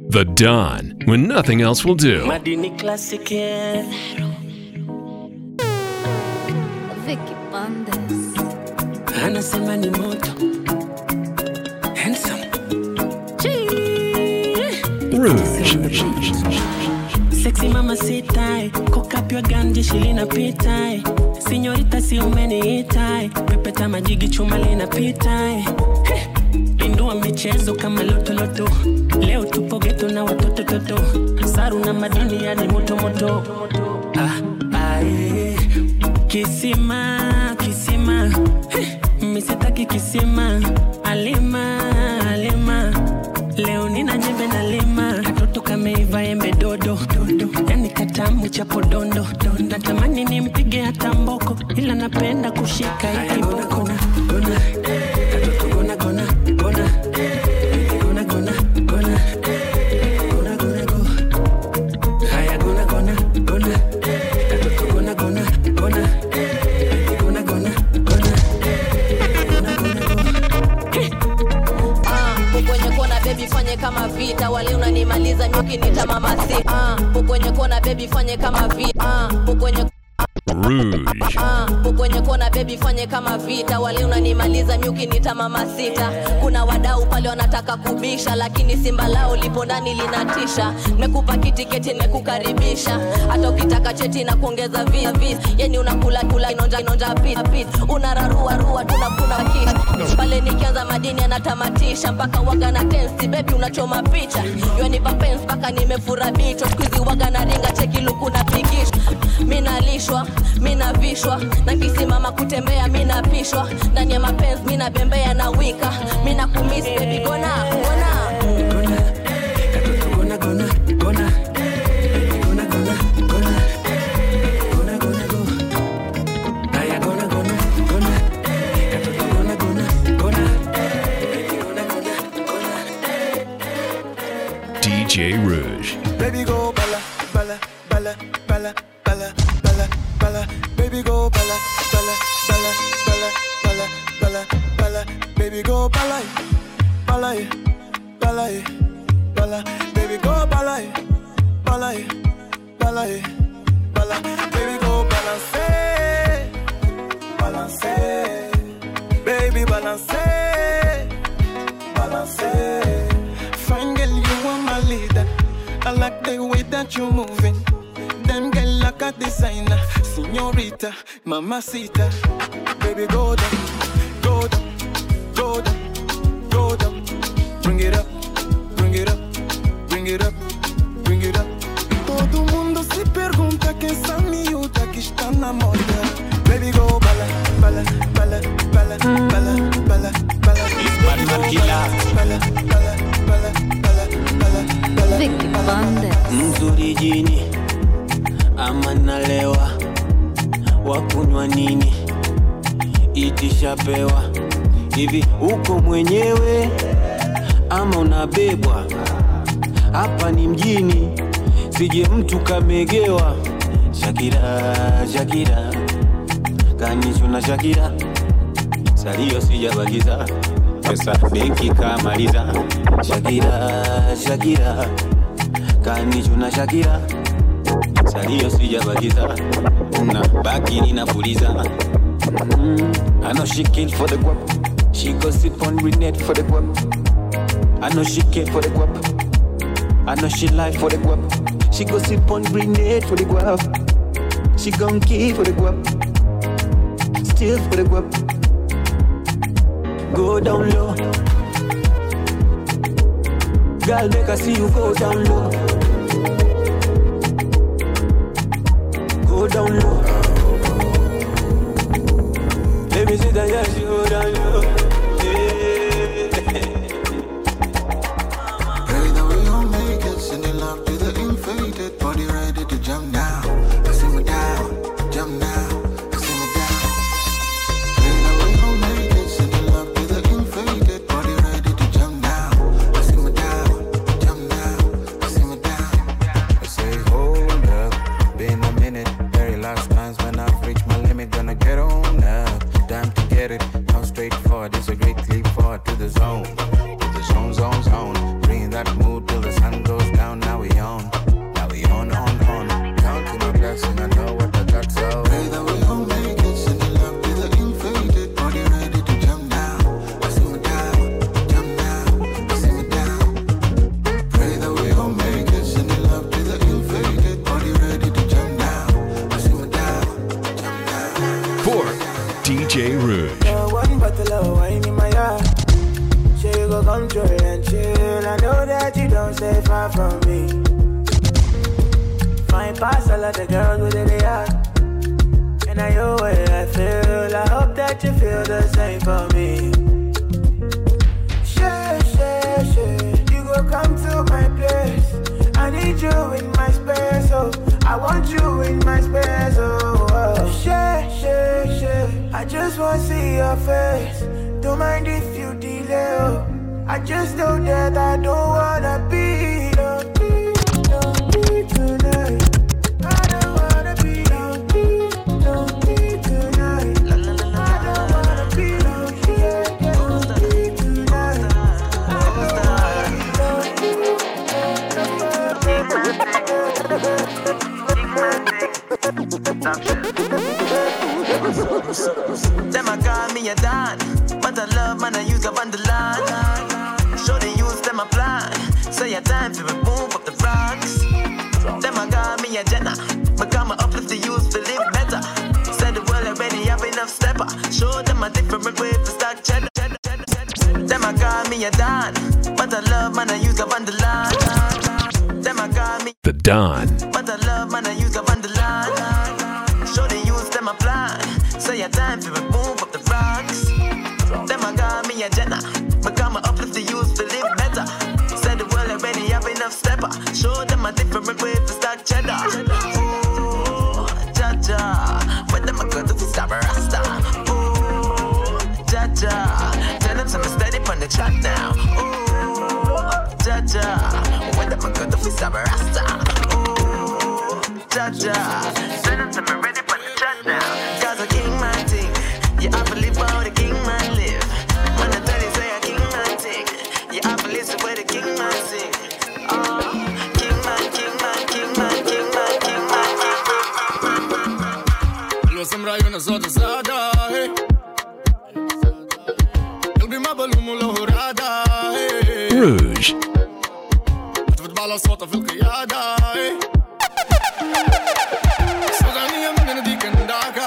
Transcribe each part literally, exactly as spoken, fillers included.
The Dawn, when nothing else will do. Madini Classic, yeah. Vicky Bandes. Anasema ni moto. Handsome. Rouge. Sexy mama sitai. Cock up your gun, jeshi linapitai. Señorita si umeniitai. Pepeta majigi chuma linapitai. Indua michezo kama loto loto. Leo tupo geto na watoto toto. Saru na madini yani moto moto. Ah, aye. Kisima, kisima. Misitaki kisima. Alima, alima. Leo nina jembe na lima. Katoto kameiva embe dodo, dodo. Yani katamu chapo dondo, dondo. Natamani nimpige hata mboko. Ila napenda kushika hiki boko. Gona, katoto gona, gona, gona. Gona, gona, gona. Gona, gona, go. Haya gona, gona, gona. Katoto gona, gona, gona. Gona, gona, gona. Gona, gona, go. Ah, kwenye kona baby fanye kama vita, wale unanimaliza nyoki nita mama si. Ah, kwenye kona baby fanye kama vita. Ah, kwenye Rouge. Ah, kwenye kona baby fanye kama vita, wale unanimaliza nyuki nita mama sita. Kuna wadau pale wanataka kubisha, lakini simba lao lipo ndani linatisha. Nimekupa kitiketi nimekukaribisha, hata ukitaka cheti na kuongeza visa visa. Yani unakula kula inonja inonja pit pit. Unararua rua tunakuna kiss. Pale nikianza madini anatamatisha, mpaka waga na tensi baby unachoma picha. Yoni papensi mpaka nimefura bicho, squeeze waga na ringa cheki luku na pigisha. Mimi nalishwa, mimi navishwa, na kisimama kutembea mimi napishwa. Ndani ya mapenzi mimi nabembea na wika. Mimi nakumiss baby gona, gona. Gona, gona, gona. Gona, gona, gona. Gona, gona, go. Aya gona, gona, gona. Katoto gona, gona, gona. Gona, gona, gona. D J Rouge. Baby go bala, bala, bala, bala, bala, bala, bala. Baby go bala, bala, bala, bala, bala, bala, bala. Baby go bala, bala, bala, bala. Baby go bala, bala, bala, bala. Baby go balance, balance. Baby balance, balance. Fine girl, you are my leader. I like the way that you're moving. Them girl like a designer, señorita, mamacita. Baby go down, go down, go down, go down. Bring it up, bring it up, bring it up, bring it up. Todo mundo se pergunta quem essa miúda que está na moda. Baby go bala, bala, bala, bala, bala, bala, bala. Baby go bala, bala, bala, bala, bala, bala, bala. Vicky Bandes. Mzuri jini ama nalewa, wakunywa nini itishapewa. Hivi uko mwenyewe ama unabebwa? Hapa ni mjini, sije mtu kamegewa. Shakira, Shakira, kanisho na Shakira, salio sijabagiza, pesa benki kamaliza. Shakira, Shakira, kanisho na Shakira, salio sijabagiza, na baki ninapuliza. Mm, I know she kill for the guap, she gossip on Renette for the guap. I know she kill for the guap, I know she lie for the guap. She gossip on Renette for the guap, she gon' kill for the guap, still for the guap. Go down low, girl, make I see you go down low. Go down low. Let me see that yes, you go down low. Yeah. Pray that we all make it. Sending love to the inflated body, ready to jump now. I see me down, jump now. I see me down. Pray that we all make it. Sending love to the inflated body, ready to jump now. I see me down, jump now. I see me down. I say hold up, been a minute. Very last times when I've reached my limit, gonna get on up. Time to get it, now straightforward. don't stay far from me. Fine past all of the girls with it are. And I know what I feel. I hope that you feel the same for me. Share, share, share. You go come to my place. I need you in my space, oh. I want you in my space, oh. oh. Share, share, share. I just want to see your face. Don't mind if you delay, oh. I just know that I don't wanna be lonely, lonely tonight. I don't wanna be lonely, lonely tonight. I don't wanna be lonely, yeah, yeah, lonely tonight. Them I call me a Don, but I love man I use up on the line. Show the use them a plan. Say a time to remove up the rocks. Them I call me a Jenna, but come uplift the youth to live better. Said the world already have enough stepper. Show them a different way to start cheddar. Them I call me a Don, but I love man I use up on the line. Them I call me The Don. but I love man I use up on the line. Show the youth them a plan. Say a time to remove up the rocks. Them I got me a Jenna, but come uplift the youth to live better. Said the world already have enough stepper. Show them a different way to start cheddar. Ooh, Jaja, when them a go to stop a rasta. Ooh, Jaja, tell them some steady on the track now. Ooh, Jaja, when them a go to stop a rasta. Ooh, Jaja, tell them some ready on the track now. Cause a king man thing, you have to live how the king man live. When I tell you say a king man thing, you have to listen where the king man sing. Oh, king man, king man, king man, king man, king man, king man. الوسم رايون صوت السادة قلبي ما بلوم وله رادة Rouge. تفت على صوته في القيادة سودانية من ديك نداكا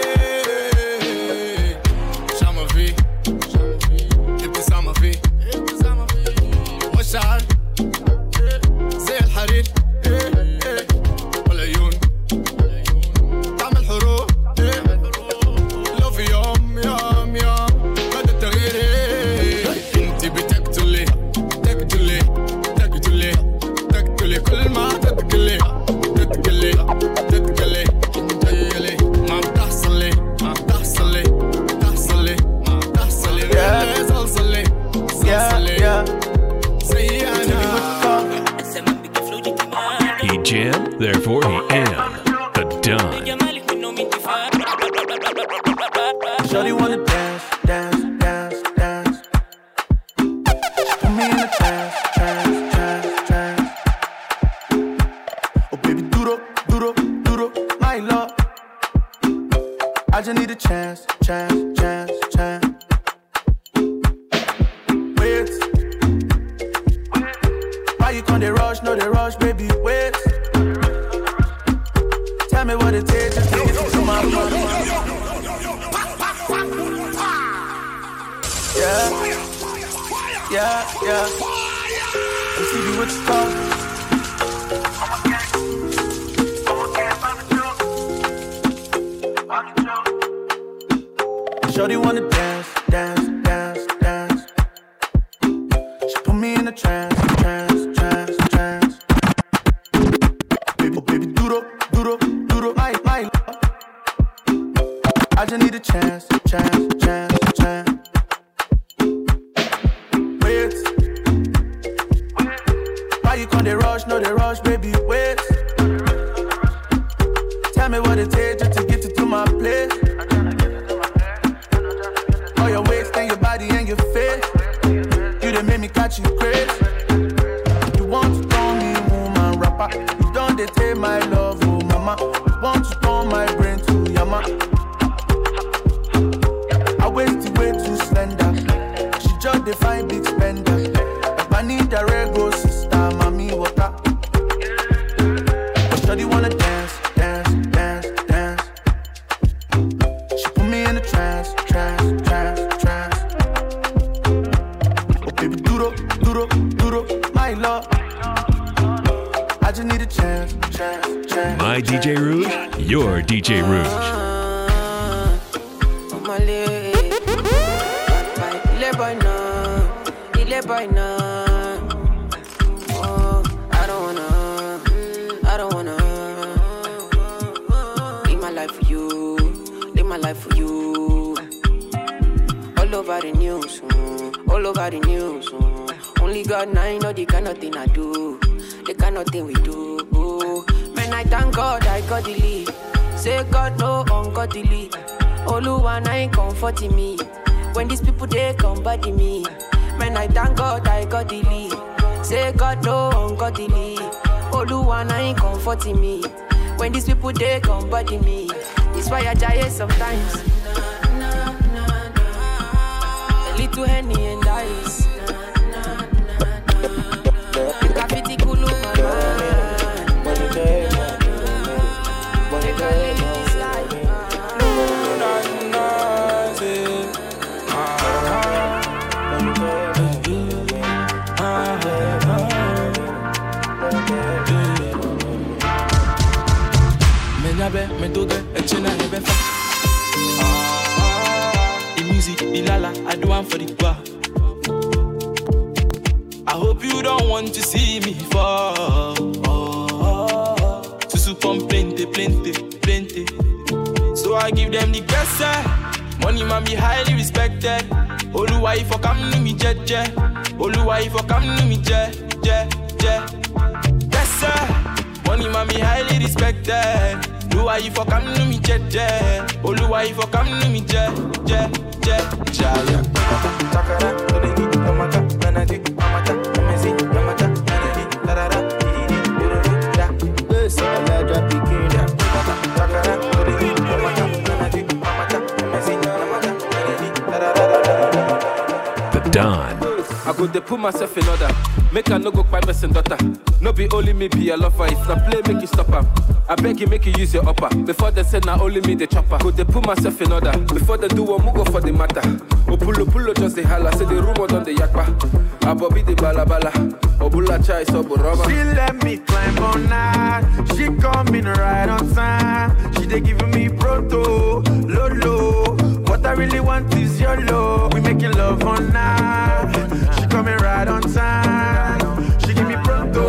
شامة فيه ابتسامة فيه والشعر زي الحرير والعيون طعم الحروب لو في يوم يوم يوم بدا التغيير انت بتقتلي تقتلي تقتلي تقتلي كل ما تتقلي تتقلي تتقلي تتقلي ما بتحصل لي ما بتحصل لي بتحصل لي ما بتحصل لي غير صلصل لي صلصل لي زي انا He jammed, therefore he am. The Don. Shorty wanna dance, dance, dance, dance. She put me in a trance, trance, trance, trance. Oh baby, duro, duro, duro, my love. I just need a chance, chance, chance, chance. Wait. Why you can't they rush? No, they rush, baby, wait. Tell me what it takes just to get you to my heart. Yeah, yeah, yeah. M C B, what you call? Shorty wanna dance, dance, dance, dance. She put me in a trance, trance, trance, trance. Baby, oh baby, duro, duro, duro, my, my love. I just need a chance, chance, chance, chance. Wait. Why you can't they rush? No, they rush, baby, wait. Tell me what it takes just to get you to my place. All your waist and your body and your face. You done made me catch you crazy. You want to call me woman rapper. You don't they take my love, oh mama. You want to turn my brain to yama. I waist the way too slender. She just define big spender. If I need a rego sister, mommy water. But shawty wanna dance, dance, dance, dance. She put me in a trance, trance, trance, trance. Oh baby, duro, duro, duro, my love. I just need a chance, chance, chance. My D J Rouge, your D J Rouge. Boy, no. Oh, I don't wanna, I don't wanna live my life for you, live my life for you. All over the news, mm, all over the news. Mm. Only God and I know the kind of thing I do, the kind of thing we do. Oh, man, I thank God I got the lead. Say God no ungodly. Oluwa I ain't comforting me. When these people they come body me. Man, I thank God I got the lead. Say God no ungodly. Oluwa I ain't comforting me. When these people they come body me. It's why I die sometimes. A little Henny and ice. Graffiti kulu me doge, echena nebe fa. The music, the lala, I do one for the bar. I hope you don't want to see me fall. Susu pump plenty, plenty, plenty. So I give them the best, eh? Money man be highly respected. Oluwa if you come to me, je, je. Oluwa if you come to me, je, je, je. Yes, sir. Money man be highly respected. Oluwa if you come to me, je, je. Oluwa if you come to me, je, je, je, je. Takara, odeni, tomata, nanadi, amata, amezi, amata, nanadi, tarara, didi, didi, da. Yes, I drop the key, da. Takara, odeni, tomata, nanadi, amata, amezi, amata, nanadi, tarara. The Don. I go to put myself in order. Make a no go by person daughter. No be only me be a lover. If na play, make you stop her. I beg you, make you use your upper. Before they say na only me the chopper. Go to put myself in order. Before they do one, go for the matter. Opulo pulo just the holla. Say the rumor on the yakpa. Abobi the balabala. Obula chai sobo roma. She let me climb on night. She coming right on time. She they giving me proto, lolo. What I really want is your love. We making love on night. She coming right on time. She give me pronto,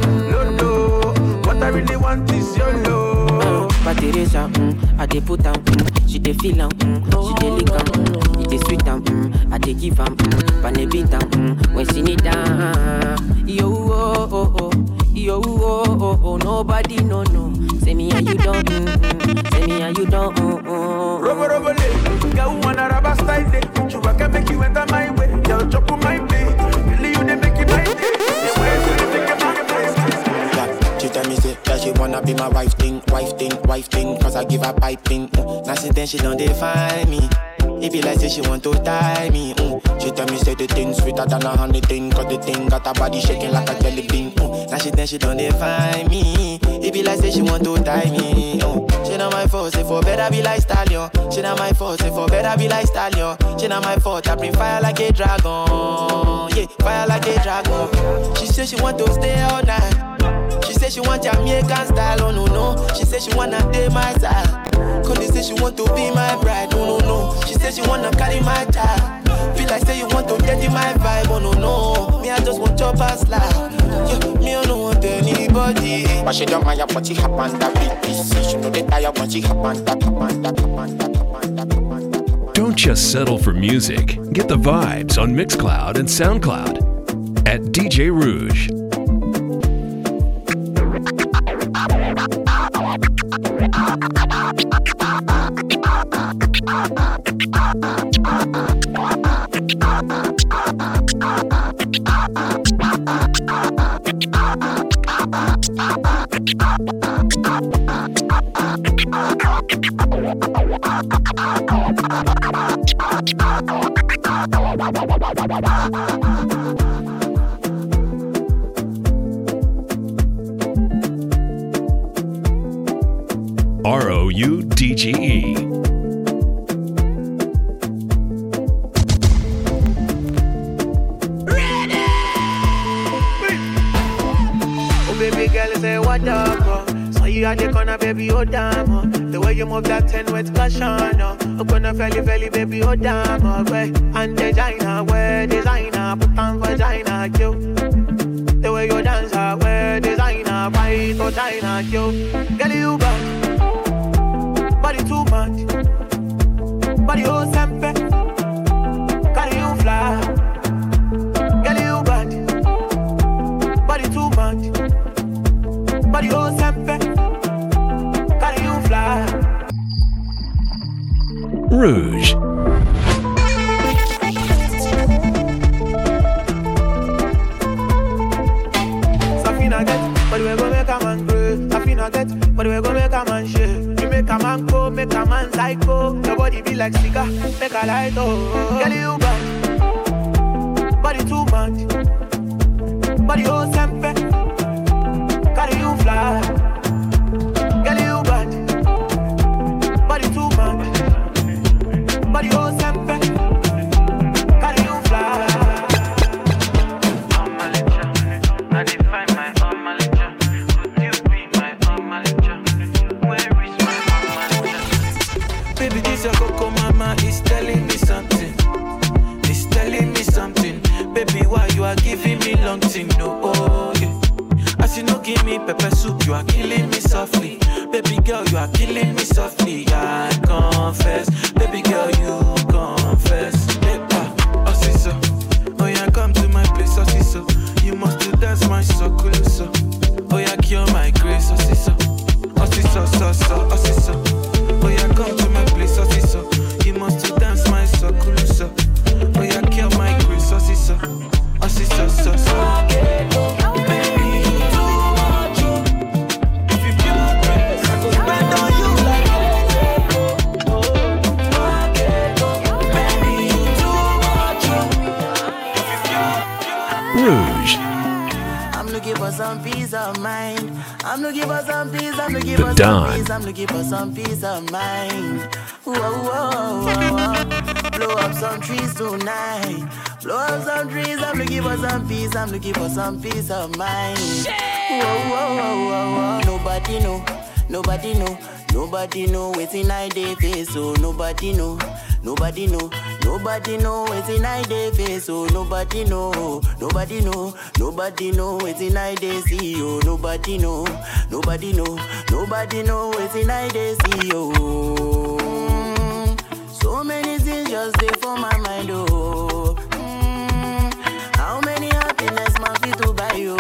lolo. What I really want is your love. But Teresa, mm, I dey put am, mm, she dey feel am, mm, she dey lick am, mm, it dey sweet am, mm, I dey give am, mm, pan a beat am, mm, when she need am. Yo oh oh oh, yo oh oh oh, nobody no no. Say me and you don't, mm, mm, say me and you don't, mm, mm. Robo robo le, girl wanna rubber style day. You can make you enter my way, girl chop on my plate. Really you dey make it my day. The way you dey make it my day. She tell me say that she wanna be my wife thing, wife thing, wife thing. Cause I give her piping. Mm. Now since then she don't define me. It be like say she want to tie me. Mm. She tell me say the thing sweeter than a honey thing. Cause the thing got her body shaking like a jelly bean. Mm. Now she then she don't define me. It be like say she want to tie me. Mm. She not my fault, say for better be like stallion. She not my fault, say for better be like stallion. She not my fault, I bring fire like a dragon. Yeah, fire like a dragon. She say she want to stay all night. She say she want Jamaican style, oh no no. She say she wanna date my side. Cause say she want to be my bride, oh no no. She say she wanna carry my child. Feel like say you want to get in my vibe, oh no no. Me I just want your past life. Yeah, me I don't want anybody. But she don't mind what she happen that big piece. She know they tired when she happen that happen that happen that happen that happen. Don't just settle for music. Get the vibes on Mixcloud and SoundCloud at D J Rouge. R O U D G E. girl say what up, oh. So you at the corner, baby, oh damn, oh. The way you move that ten with caution, oh. I'm gonna felly felly, baby, oh damn, oh. Way and designer, where designer, put on vagina, yo. The way you dance, oh, where designer, fight for China, yo. Girl, you got body too much, body oh sempe, carry you fly. Girl, you got body too much, body oh sempe, carry you fly. Rouge. Safina get, but we go make a man grow. Safina get, but we go make a man shake. You make a man go, make a man psycho. Your body be like cigar, make a light oh. Girl, you got body too much, body oh sempe, carry you fly. Girl, you got body too much, body oh sempe, carry you fly. I define my own manager. Could you be my own manager? Where is my own manager? Baby, this your coco mama is telling me something. It's telling me something. Baby, why you are giving me long thing? No, oh, yeah. As you know, give me pepper soup, you are killing me softly. Baby girl, you are killing me softly. I confess. Baby girl, you confess. Paper, oh, see so. Oh, yeah, come to my place, oh, see so. You must do dance my so cool so. Oh yeah, cure my grace, oh see so. Oh see so, so, so, oh see so. Oh yeah, come to my place, oh see so. You must do dance my so cool so. Oh yeah, cure my grace, oh see so. Oh see so, so, so. Baby, you too much. If you pure grace, I go spend on you like that. Baby, you too much. If you pure, pure. Rouge. I'm looking for some peace of mind. I'm looking for some peace. I'm looking The for Don. some peace. I'm looking for some peace of mind. Whoa, whoa, whoa, whoa. Blow up some trees tonight. Blow up some trees. I'm looking for some peace. I'm looking for some peace of mind. Whoa, whoa, whoa, whoa, whoa. Nobody know. Nobody know. Nobody know what's I day face. So nobody know. Nobody know. Nobody know what's in I day face. So nobody know. Nobody know. Nobody know what's in I day see. Oh, nobody know. Nobody know. Nobody know what's in I day see. Oh, mm, so many things just there for my mind. Oh, mm, how many happiness man fit to buy you?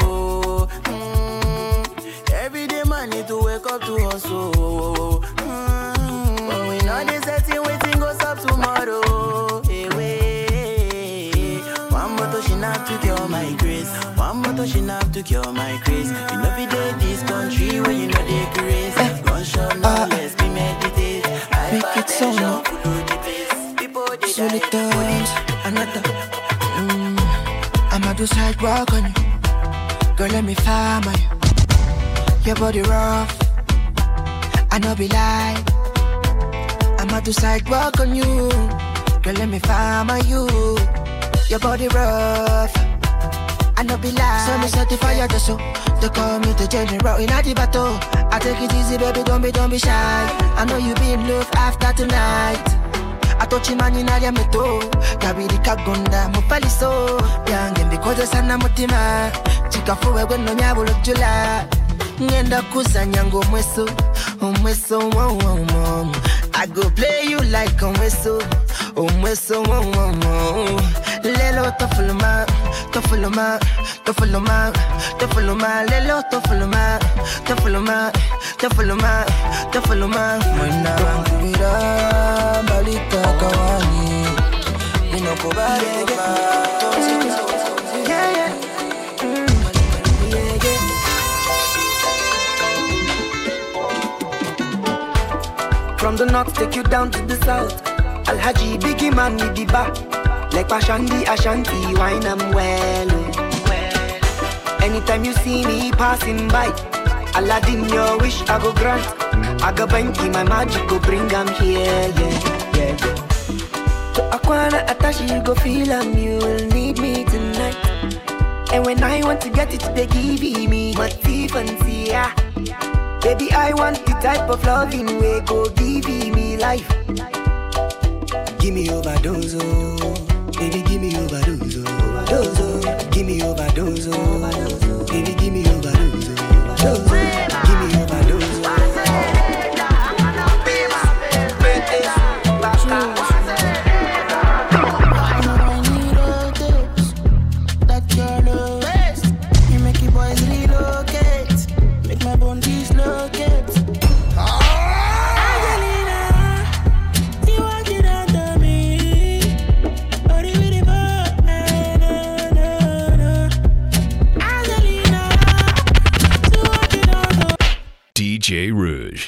Mm, every day man need to wake up to hustle. Mm, but we know this setting waiting goes up tomorrow. Hey, wait. One more to she not to cure my grace. One more to she not to cure my grace. You know we did this country where you know they grace. Gunshot no less be meditate. Make it so long. Solitaire. Another. Mm, I'ma do sidewalk on you. Girl, let me farm on you. Your body rough. I know be lie. I'ma do sidewalk on you. Girl, let me farm on you. Your body rough. I know be lie. So me certify your so. They call me the general in the battle. I take it easy, baby, don't be, don't be shy. I know you be in love after tonight. I touch you man in a yameto. Kabiri kagunda, mupali so. Yangen because the sana mutima. Chika fuwe gweno nyabulo jula. Ngenda kuzanya ngo mweso. Omweso, wow, wow, wow. I go play you like a whistle. Omweso, wow, wow, wow. Lelo tofuluma, tofuluma, tofuluma, tofuluma. Lelo tofuluma, tofuluma, tofuluma, tofuluma. Mwana wangubira, balita kawani. Minokubali kuba. Yeah, yeah. From the north, take you down to the south. Alhaji Biggie man with the bar. Like Pashandi Ashanti, wine I'm well, well. Anytime you see me passing by, Aladdin, your wish I go grant. I go banky, my magic go bring them here, yeah, yeah, yeah. So Aquana Atashi, you go feel I'm you'll need me tonight. And when I want to get it, they give me but fancy, yeah. Baby, I want the type of loving we go give me life. Give me overdose, oh. Baby, give me overdose, oh. Dose, oh. Give me overdose, oh. Baby, give me overdose, oh. Dose, oh. Give me overdose, oh. D J Rouge.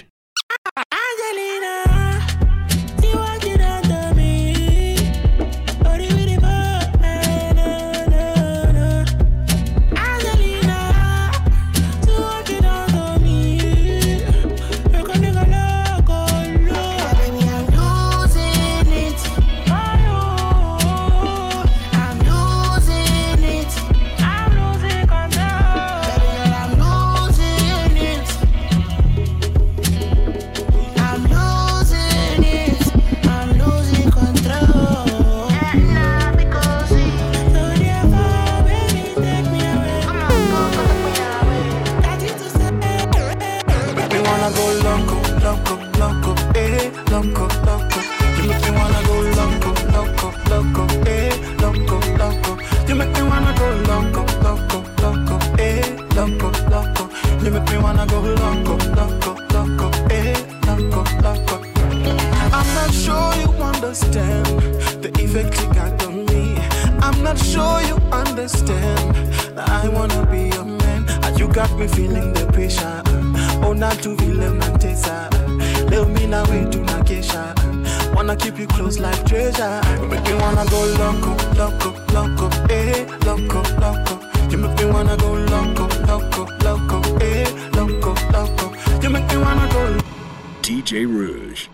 D J Rouge.